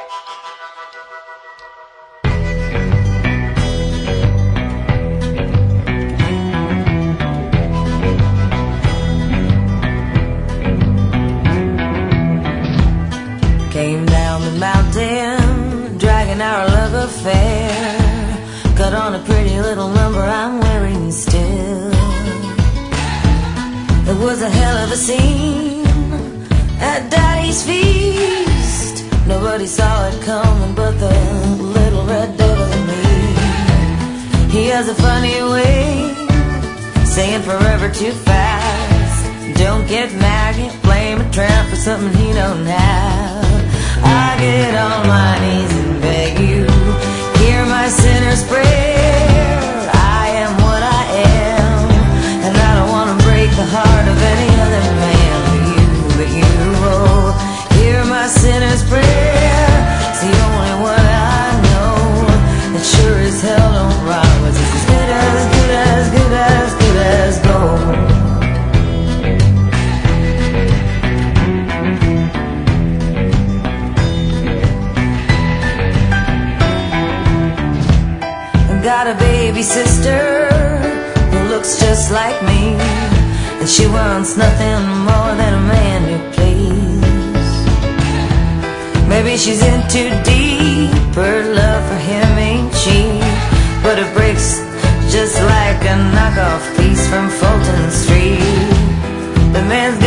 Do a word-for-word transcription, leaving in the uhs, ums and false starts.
Came down the mountain, dragging our love affair. Cut on a pretty little number I'm wearing still. It was a hell of a scene at Daddy's feast. Nobody saw it coming but the little red devil in me. He has a funny way saying forever too fast. Don't get mad, can't blame a tramp for something he don't have. I get on my knees and beg you, hear my sinner's prayer. I am what I am, and I don't want to break the heart of any other man for you, but you, oh, hear my sinner's prayer. It's the only one I know that sure as hell don't rhyme with it's as good as, good as, good as, good as gold. Got a baby sister who looks just like me, and she wants nothing more than a man who plays. Maybe she's in too deep, her love for him ain't cheap, but it breaks just like a knockoff piece from Fulton Street. The man's